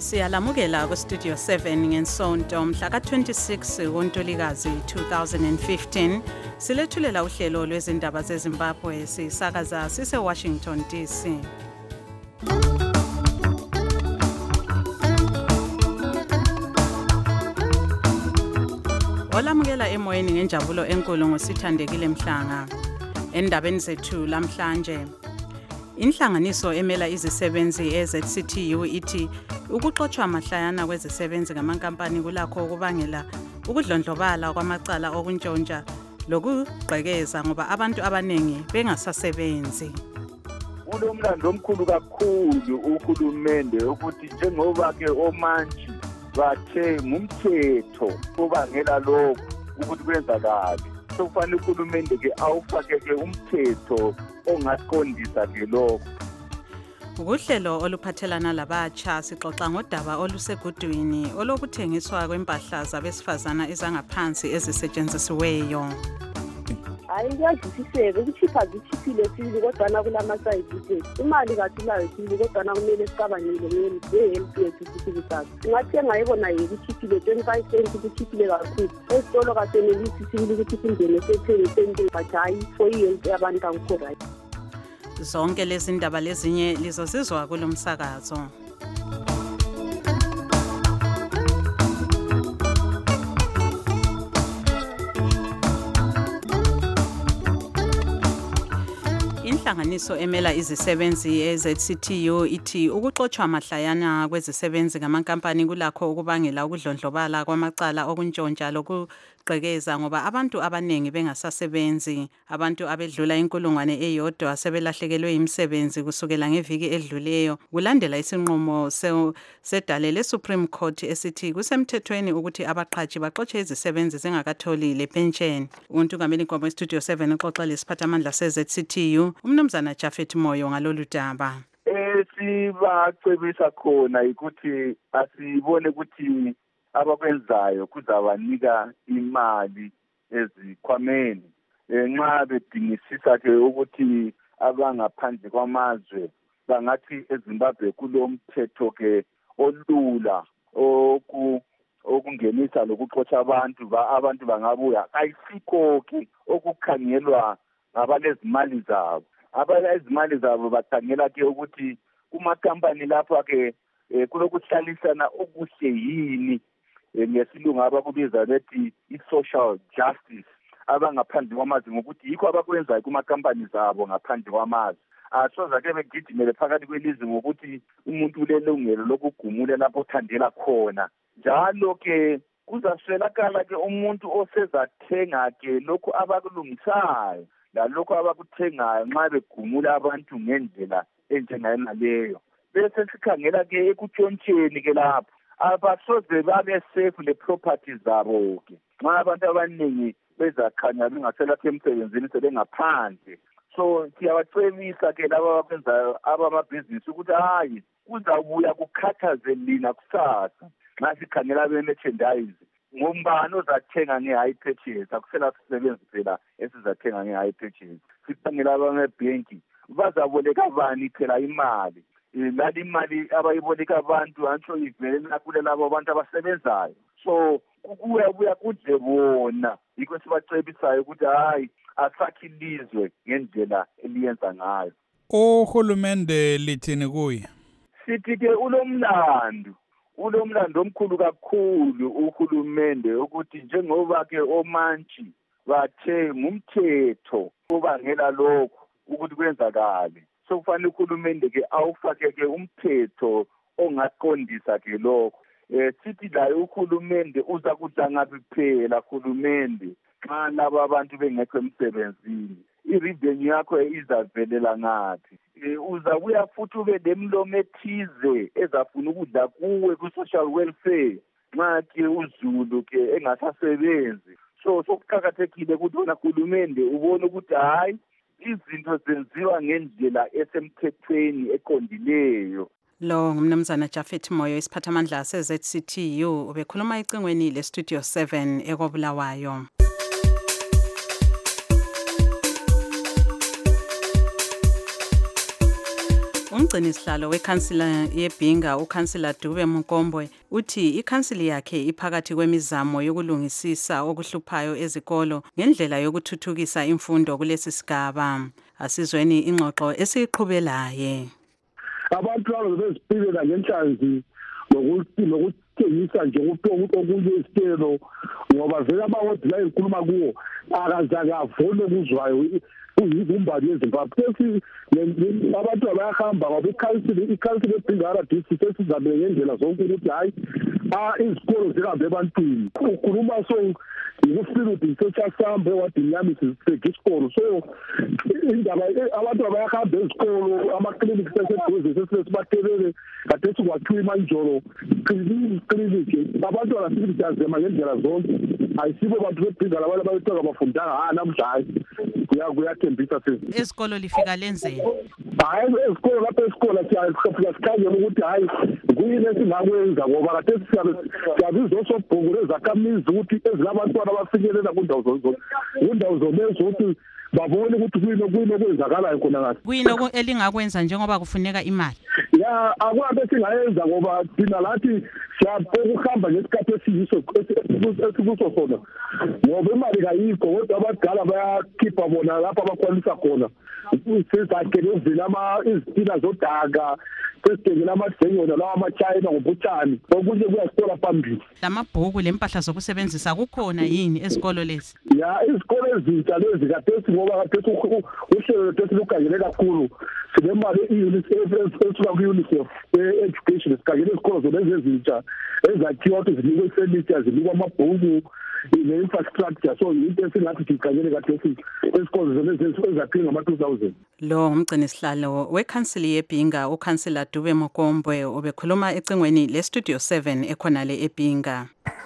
Siyalamukela kuStudio 7 ngensonto mhla ka-26 kuNtulikazi 2015 silethulela uhlelo lwezindaba zeZimbabwe sisakaza sise-Washington DC. Olamukela emoyeni ngenjabulo enkulu ngosithandekile Mhlanga. Endabeni zethu lamhlanje, inhlanganiso emela izisebenzi eZCTU ithi ukuxoshwa mahlayana kwezisebenzi ngamankampani kulakho ukubangela ukudlondlobala kwamacala okuntshontsha lokugqekeza ngoba abantu abaningi bengasasebenzi. Ulomlando omkhulu kakhulu uhulumende ukuthi njengoba ke omantshi bathe ngumthetho obangela lokho ukuthi kwenzakala. Kufanele uhulumende ke awufake ke umthetho ongaqondisa ke lokho. Ukuhlelo oluphathelana labatsha sixoxa ngodaba olusegudwini olokuthengiswa kwempahla zabesifazana ezangaphansi ezisetshenzisiweyo. Ayiyazisiseke ukuchipha zichiphile sibili kodwa kulama-side imali kathulayo sibili kodwa kumele sicabangele nge-health yethu sisibisathu. Singathenga yibona yekuchiphile 25 cents kuchiphile kakhulu. Esitolo kasenelisi sibili ukuthi singene sethenge 10 but hayi for i-health yabantu akukho right. Zonke lezi ndaba lezinye lizozizwa kulomsakazo. Inhlanganiso emela izisebenzi eZCTU ithi ukuxoshwa mahlayana kwezisebenzi ngamankampani kulakho ukubangela ukudlondlobala kwamacala okuntshontsha lokugqekeza ngoba abantu abaningi bengasasebenzi. Abantu abedlula inkulungwane eyodwa sebelahlekelwe imisebenzi kusukela ngeviki edluleyo kulandela isinqumo sedale leSupreme Court esithi kusemthethweni ukuthi abaqhatshi baxotshe izisebenzi zingakatholi le pension. Untungameli Nkomo eStudio 7 uxoxa lesiphathamandla seZCTU Umnumzana Japhet Moyo ngalolu daba. Sibacebisa khona ukuthi asibone ukuthi abakwenzayo kuzabanika imali ezikhwameni nxa bedingisisa ke ukuthi abangaphandle kwamazwe bangathi eZimbabwe kulomthetho ke olula okungenisa lokuxotsha abantu bangabuya. Ayisikho ke okukhangelwa abalezimali zabo. Abalezimali zabo bakhangela ke ukuthi kumakampani lapha ke kulokuhlalisana okuhle yini ngesilungu abakubiza bethi i-social justice abangaphandle kwamazwe ngokuthi yikho abakwenzayo kumakampani zabo ngaphandle kwamazwe. Asoza ke begijimele phakathi kwelizwe ngokuthi umuntu ulelungelo lokugumula lapho othandela khona. Njalo ke kuzaswelakala ke umuntu osezathenga ke lokhu abakulungisayo lalokho abakuthengayo nxa begumula abantu ngendlela enjengayona leyo. Bese sikhangela ke ekutshontsheni ke lapho abasoze babe safe le property zabo ke nxa abantu abaningi bezakhanya bengaselapha emsebenzini sebengaphandle. So siyabacebisa ke laba abakwenzayo abamabhizinisi ukuthi hayi kuzabuya kukhathaze lina kusasa nxa sikhangela be-merchandise ngombani ozathenga nge-high purchase akusela sisebenzi phela esizathenga nge-high purchase. Sikhangela abamabhenki bazaboleka bani phela imali lali imali abayiboleka abantu antsho ivela kulelabo abantu abasebenzayo. So kubuya kudle bona yikho sibacebisayo ukuthi hayi asakhe ilizwe ngendlela eliyenza ngayo. Uhulumende lithini kuye? Sithi ke ulomlando omkhulu kakhulu uhulumende ukuthi njengoba ke omantshi bathe ngumthetho obangela lokho ukuthi kwenzakale. So kufanele uhulumende ke awufake ke umthetho ongaqondisa ke lokho. Sithi la uhulumende uza kuthi ngabe phela uhulumende xa laba abantu bengekho emsebenzini i-revenue yakho izavelela ngathi. Uzabuya futhi ube lemlomo ethize ezafuna ukudla kuwe ku-social welfare nxa ke uzulu ke engasasebenzi. So sokuqakathekile ukuthi wena hulumende ubone ukuthi hayi izinto zenziwa ngendlela esemthethweni eqondileyo. Lo ngumnumzana Japhet Moyo isiphathamandla seZCTU ubekhuluma icingweni leStudio 7 ekobulawayo. Umgcini sihlalo wekhansila yeBhinga uKhansila Dube Mukombwe uthi ikhansili yakhe iphakathi kwemizamo yokulungisisa okuhluphayo ezikolo ngendlela yokuthuthukisa imfundo kulesi sigaba. Asizweni ingxoxo esiqhubelaye. Abantu labo beziphilela ngenhlanzi nokuthengisa nje okunye isitelo ngoba vele amawodi la ikhuluma kuwo akazange avule kuzwayo uyimbali yeZimbabwe. Abantu abayahamba ngoba ikhansili eBhingara district esizabele ngendlela zonke ukuthi hayi izikolo zihambe ebantwini. Ukhuluma so ngokufika ukuthi sasambe wadinyami sibheke isikolo. So indaba abantu abayahamba ezikolo ama-clinics aseduze sesibathelele kade sikwathiwa imanjolo clinic abantu abasibizazema ngendlela zonke ayisibo bantu beBhingara abantu abayithoka bafundanga namhlanje kuyathembisa sisi esikolo lifika lenzeni hayi esikolo lapha esikolo siyakhangela ukuthi hayi kuyini esingakwenza ngoba kade siyabiza osobhungu lezakhamizi ukuthi ezilabantwana abafikelela kundawo zolezo ukuthi babone ukuthi kuyini okwenzakalayo khona ngathi kuyini elingakwenza njengoba kufuneka imali ya akwabe singayenza ngoba thina lathi siyaphekuhamba ngesikhathi esikuso sona ngoba imali kayikho kodwa abadala bayakhipha bona lapha abakhwalisa khona sizakhele uvila izitina zodaka sesidengela amadengona lawa amachayina ngobutshani okunye kuyasitola phambili lamabhuku lempahla zokusebenzisa kukhona yini ezikolo lezi ya izikolo ezintsha lezi kade ngoba kade uhlelo lesi lukhangele kakhulu sinemali esuka ku-UNICEF education sikhangele izikolo zolezi ezintsha ezakhiwa ukuthi zinikwe ifurniture zinikwe amabhuku ne-infrastructure so into esingathi sikhangele kade esikolo zolezi ezakhiwe ngama-2000 lo ngumgcini sihlalo wekhansili yeBhinga uKhansila Dube Mukombwe obekhuluma ecingweni leStudio 7 ekhonale eBhinga.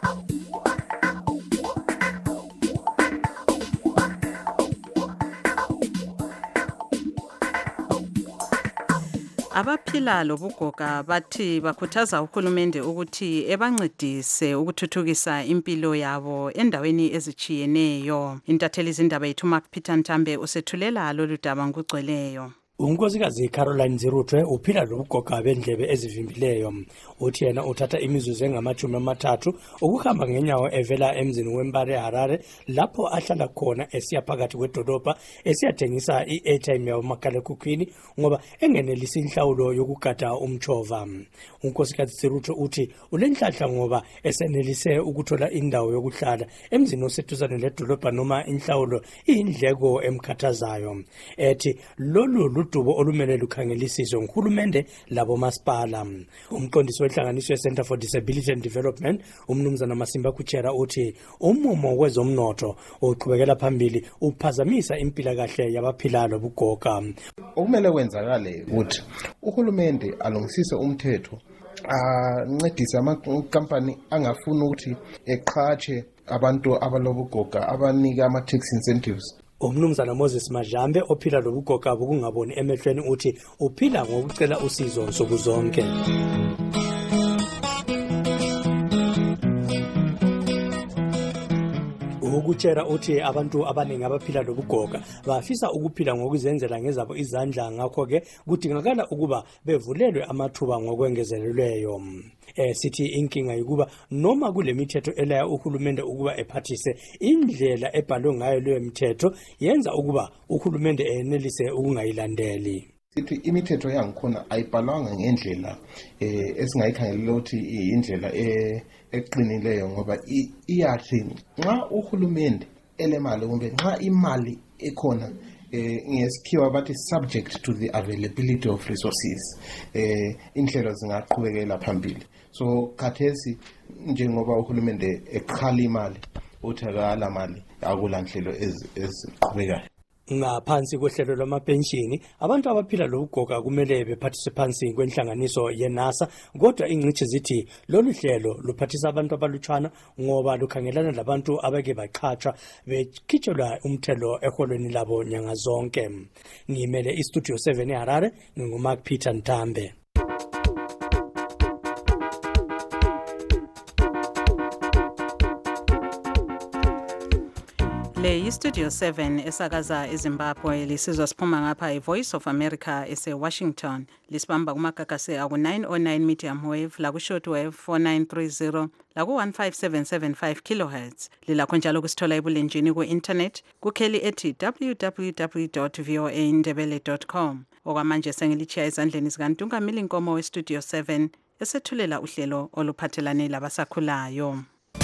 Abaphila lobugoga bathi bakhuthaza uhulumende ukuthi ebancedise ukuthuthukisa impilo yabo endaweni ezichiyeneyo. Intatheli izindaba yethu Mark Peter Ntambe usethulela lolu daba ngokugcweleyo. Unkosikazi Caroline Zirutwe uphila lobugoga bendlebe ezivimbileyo. Uthi yena uthatha imizuzu engama-30 ukuhamba ngenyawo evela emzini weMbare Harare lapho ahlala khona esiya phakathi kwedolobha esiyathengisa i-airtime yamakhalekhukhwini ngoba engenelisi inhlawulo yokugada umchova. Unkosikazi Zirutwe uthi ulenhlanhla ngoba esenelise ukuthola indawo yokuhlala emzini oseduzane ledolobha noma inhlawulo iyindleko emkhathazayo. Ethi lolu dubo olumele lukhangelisiswe nguhulumende labo masipala. Umqondisi wenhlanganiso ye-Center for Disability and Development umnumzana Masimba Kuchera uthi umumo wezomnotho oqhubekela phambili uphazamisa impilakahle yabaphila lobugoga. Okumele kwenzakale ukuthi uhulumende alungisise umthetho ancedise amakampani angafuni ukuthi eqhatshe abantu abalobugoga abanika ama-tax incentives. Umnumzana Moses Majambe ophila lobugoga bokungaboni emehlweni uthi uphila ngokucela usizo nsuku zonke. Ukutshera uthi abantu abaningi abaphila lobugoga bafisa ukuphila ngokuzenzela ngezabo izandla ngakho ke kudingakala ukuba bevulelwe amathuba ngokwengezelelweyo. Sithi inkinga ukuba noma kule mithetho elaya uhulumende ukuba ephathise indlela ebhalwe ngayo leyo mithetho yenza ukuba uhulumende enelise ukungayilandeli. Sithi imithetho yangikhona ayibhalwanga ngendlela esingayikhangelela ukuthi indlela eqinileyo ngoba iyathi nxa uhulumende elemali kumbe nxa imali ekhona ngesikhiwa bathi subject to the availability of resources inhlelo zingaqhubekela phambili. So khathesi njengoba uhulumende ekhala imali uthakala mali akulanhlelo eziqhubekayo. Ngaphansi kohlelo lwamapenshini abantu abaphila lobugoga kumele bephathise phansi kwenhlanganiso yeNASA kodwa ingcitshi zithi lolu hlelo luphathisa abantu abalutshwana ngoba lukhangelana labantu abake baqhatshwa bekhitshelwa umthelo eholweni labo nyanga zonke. Ngimele iStudio 7 eHarare nginguMark Peter Ntambe. Le yiStudio 7 esakaza eZimbabwe lisizwa siphuma ngapha iVoice of America eseWashington. Lisibamba kumagagasi aku-909 medium wave laku-short wave 4930 laku-15775 kilohertz. Lilakho njalo kusithola ebulenjini ku-internet kukheli ethi www.voaindebele.com. Okwamanje sengilichiya ezandleni zikaNtungamili Nkomo weStudio 7 esethulela uhlelo oluphathelane labasakhulayo.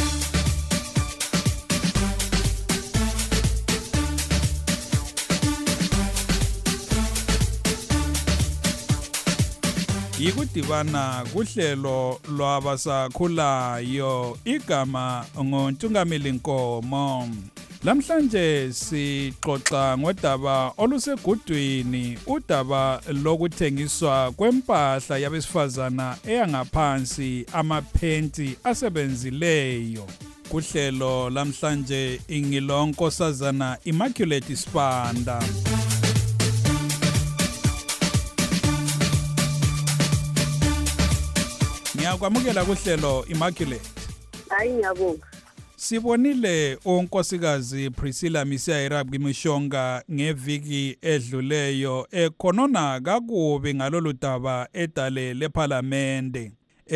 Yikudibana kuhlelo lwabasakhulayo igama ngoNtungamili Nkomo. Lamhlanje sixoxa ngodaba olusegudwini, udaba lokuthengiswa kwempahla yabesifazana eyangaphansi amaphenti asebenzileyo. Kuhlelo lamhlanje ingilonkosazana Immaculate Sibanda. Ngiyakwamukela kuhlelo Immaculate. Hayi ngiyabonga. Sibonile unkosikazi Priscilla Misiya Mishonga ngeviki edluleyo ekhonona kakubi ngalolu daba edale leParliament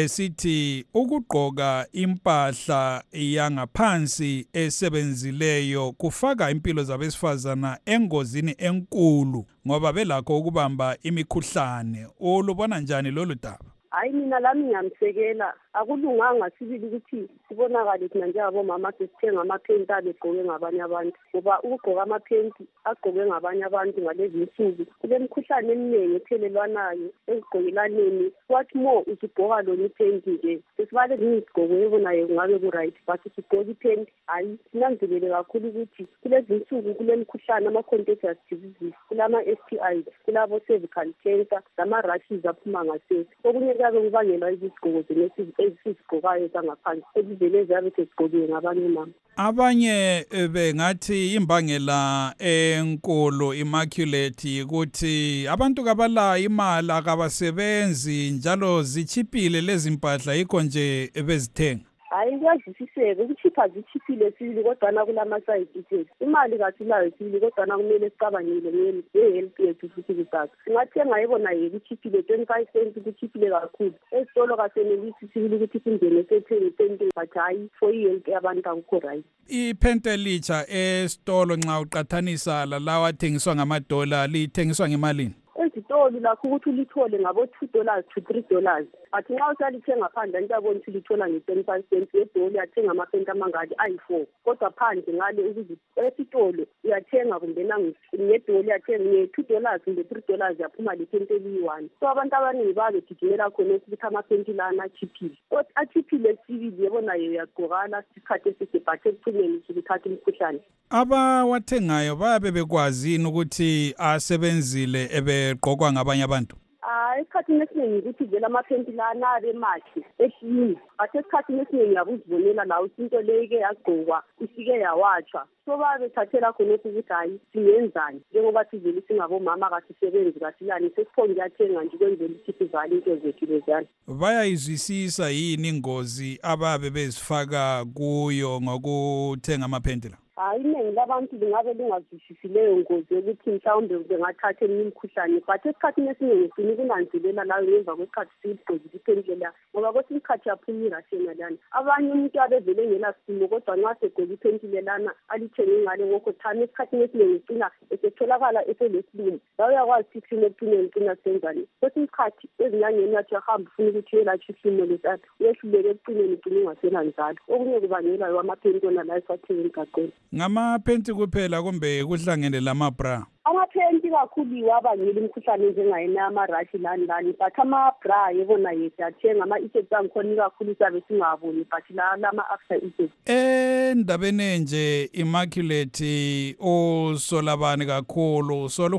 esithi ukugqoka impahla yangaphansi esebenzileyo kufaka impilo zabesifazana engozini enkulu ngoba belakho ukubamba imikhuhlane. Ulubona njani lolu daba? Hayi mina lami ngiyamsekela, akulunganga sibili ukuthi sibonakale thina njengabomama sesithenga amaphenti abegqoke ngabanye abantu, ngoba ukugqoka amaphenti agqoke ngabanye abantu ngalezi insuku kulemikhuhlane eminingi ethelelwanayo ekugqokelaneni. What more usugqoka lona iphenti nje sesibale ngizigqoko ebonayo kungabe ku-right, but usigqoka iphenti hayi sinanzelele kakhulu ukuthi kulezi insuku kulemikhuhlane ama-contagious diseases, kulama-STIs, kulabo-cervical cancer lama-rashes aphuma ngasese. Okunye kuyabe kubangelwa izigqoko ezizigqokayo zangaphansi ezivele ziyabe sezigqokiwe ngabanye mama. Abanye bengathi imbangela enkulu Immaculate ukuthi abantu kabala imali akabasebenzi njalo zichipile lezi mpahla yikho nje bezithenga. Hayi kuyazwisiseka ukuchipha zichiphile sibili kodwa kulama-side effects. Imali kathilayo sibili kodwa kumele sicabangile nge-health yethu futhi kusasa. Singathenga yebona yekuchiphile 25 cents kuchiphile kakhulu. Esitolo kasenelisi sibili ukuthi singene sethenge ipente but hayi for i-health yabantu akukho right. Iphente elitsha esitolo nxa uqathanisa lalawa athengiswa ngamadola lithengiswa ngemalini? Ezitolo lakho ukuthi ulithole ngabo $2 to $3. But nxa usalithenga phandle ntabona ukuthi lithola nge-25 cents edolo uyathenga amaphenti amangaki ayi-4. Kodwa phandle ngale ukuthi esitolo uyathenga kumbe ngedolo uyathenga nge-$2 kumbe $3 yaphuma lephenti eliyi-1. So abantu abaningi babegijimela khona ukuthi amaphenti lana achiphile. Kodwa achiphile sibili yebonayo uyagqokana isikhathi eside but ekugcineni silithatha imikhuhlane. Abawathengayo bayabe bekwazini ukuthi asebenzile ebegqokwa ngabanye abantu? Esikhathini esiningi ukuthi vele amaphenti lana abe mahle ehlini, but esikhathini esiningi yakuzibonela lawo into leyo-ke yagqokwa ifike yawatshwa. So babethathela khonokho ukuthi hayi singenzani njengoba sivele singabomama kasisebenzi kasilani sesiphonge kuyathenga nje ukwenzela ukuthi sivale into zethu lezana. Bayayizwisisa yini ingozi ababe bezifaka kuyo ngokuthenga amaphenti la? Hayi iningi labantu lingabe lingazwisisi leyo ngozi yokuthi mhlawumbe bengathatha eminye imikhuhlane, but esikhathini esiningi sifuna ukunanzelela layo ngemva kwesikhathi siyigqokile iphenti lana ngoba kwesinye isikhathi yaphuma irashena lana. Abanye umuntu abevele ngelasimo kodwa nxa segqoke iphenti lana alithenge ngale wokho thana esikhathini esiningi ugcina esetholakala eselesilumo. La uyakwazi ukuthi ekucineni ugcina senzani. Kwesinye isikhathi ezinyangeni yathi uyahamba ufuna ukuthi uyelatshwa isimo lesathu uyehluleka ekucineni ugcina ungasela njalo. Okunye kubangelwa amaphenti wona la esiwathenga emgaqweni. Ngamaphenti kuphela kumbe kuhlangene lamabra? Amaphenti kakhulu iwabangela imikhuhlane njengayena amarashi lani but amabra yebona yethu athenga ama-effects angikhona kakhulu sabe singaboni but lama-after effects. Endabeni nje Immaculate usolabani kakhulu sola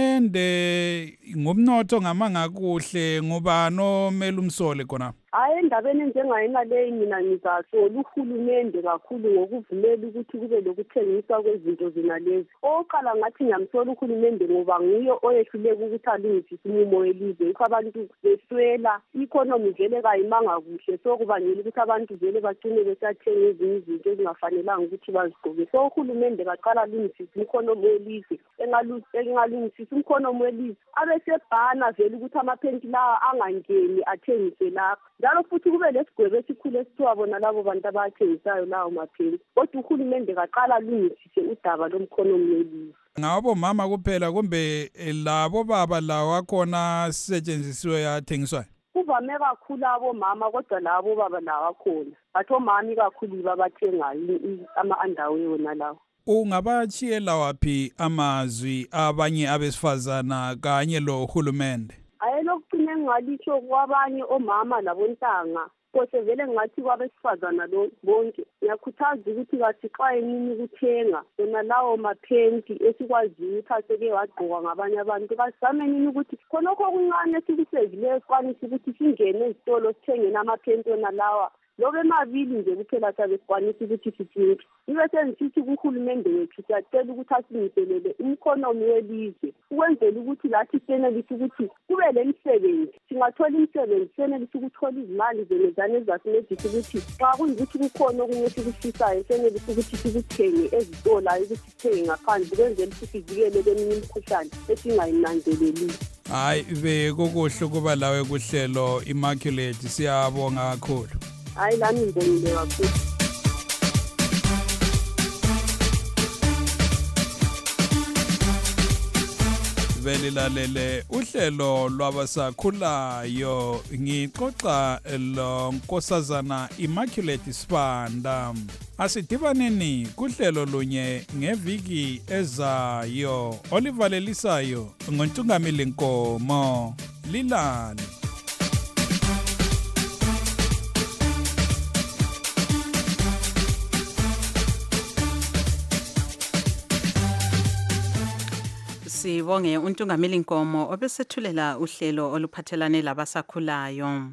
uhulumende ngumnotho ngamanga kuhle ngubani omele umsole khona? Hayi endabeni njengayena leyi mina ngizasola uhulumende kakhulu ngokuvumela ukuthi kube lokuthengiswa kwezinto zina lezi. Oqala ngathi ngiyamsola siyambonga uhulumende ngoba nguye oyehluleka ukuthi alungisise umumo welizwe. Yikho abantu beswela i-economy vele kayimanga kuhle, so kubangela ukuthi abantu vele bagcine besathenga ezinye izinto ezingafanelanga ukuthi bazigqoke. So uhulumende kaqala alungisise i-economy welizwe, engalungisisa i-economy welizwe abesebhana vele ukuthi amaphenti lawa angangeni athengise lapha. Njalo futhi kube lesigwebo esikhulu esithiwa bona labo bantu abathengisayo lawo maphenti, kodwa uhulumende kaqala alungisise udaba lomkhonomi welizwe. Ngabo mama kuphela kumbe labo baba lawo akhona sisetshenzisiwe yathengiswayo? Kuvame kakhulu abomama kodwa labo baba lawo akhona. Batho mami kakhulu babathengayo ama-underwear wona lawo. Ungabachiyela waphi amazwi abanye abesifazana kanye lo hulumende? Ayelokugcina ngalisho kwabanye omama labontanga, kose vele ngathi kwabesifazana bonke ngiyakhuthaza ukuthi kasixwaye nini ukuthenga yona lawo maphenti esikwaziyo ukuthi aseke wagqokwa ngabanye abantu. Kasizame nini ukuthi khonokho okuncane esikusezileyo sikwanise ukuthi singene ezitolo sithenge amaphenti wona lawa. Lobe emabili nje kuphela sabe sikwanisa ukuthi sithinke. Ibe sengisithi kuhulumende wethu siyacela ukuthi asilungiselele umkhonomi welizwe ukwenzela ukuthi lathi senelise ukuthi kube lemisebenzi. Singathola imisebenzi senelise ukuthola izimali zenezane ezasincedisa ukuthi xa kuyikuthi kukhona okunye esikufisayo senelise ukuthi sikuthenge ezitolo ukuthi sithenge ngaphandle ukwenzela ukuthi sivikele leminye imikhuhlane esingayinanzeleli. Hayi bekukuhle kuba lawe kuhlelo Immaculate, siyabonga kakhulu. Hayi lami ngibonile kakhulu. Belilalele uhlelo lwabasakhulayo, ngixoxa lo Nkosazana Immaculate Sibanda. Asidibaneni kuhlelo lunye ngeviki ezayo olivalelisayo ngoNtungamili Nkomo. Lilale. Sibonge uNtungamili Nkomo obesethulela uhlelo oluphathelane labasakhulayo.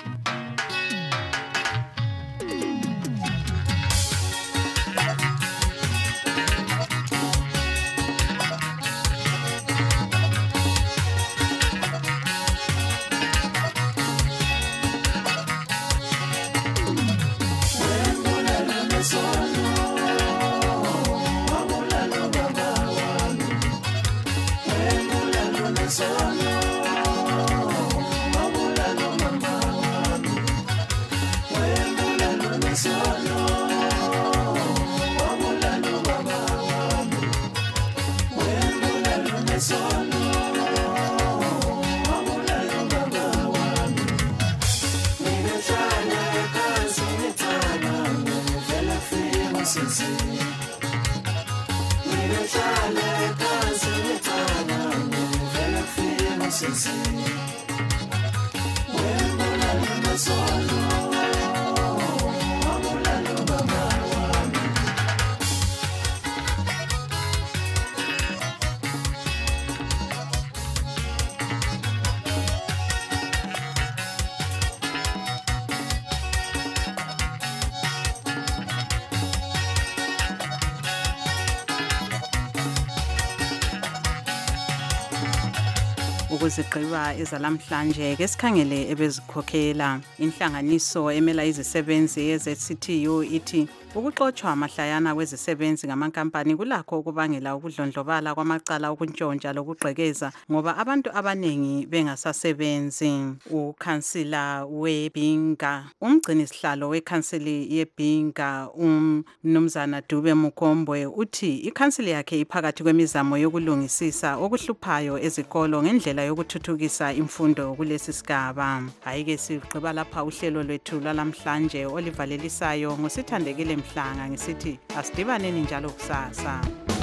Ukuzigqiba ezalamhlanje ke sikhangele ebezikhokhela. Inhlanganiso emela izisebenzi ye-ZCTU ithi ukuxoxwa mahlayana kwezisebenzi ngamankampani kulakho ukubangela ukudlondlobala kwamacala okuntshontsha lokugqekeza ngoba abantu abanengi bengasasebenzi. Ukhansila weBhinga, umgcini sihlalo wekhansili yeBhinga, uMnumzana Dube Mukombwe uthi ikhansili yakhe iphakathi kwemizamo yokulungisisa okuhluphayo ezikolo ngendlela yokuthuthukisa imfundo kulesi sigaba. Hayike sigqiba lapha uhlelo lwethu lwalamhlanje olivalelisayo ngosithandekile Mhlanga ngisithi asidibaneni njalo kusasa.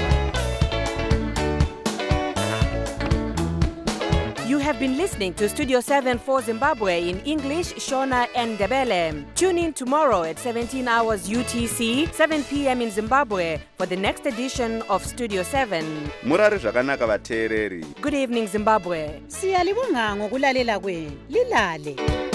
You have been listening to Studio 7 for Zimbabwe in English, Shona and Ndebele. Tune in tomorrow at 17 hours UTC, 7 p.m. in Zimbabwe for the next edition of Studio 7. Murari zvakanaka vateereri. Good evening, Zimbabwe. Siyalibonga ngokulalela kwenu. Lilale.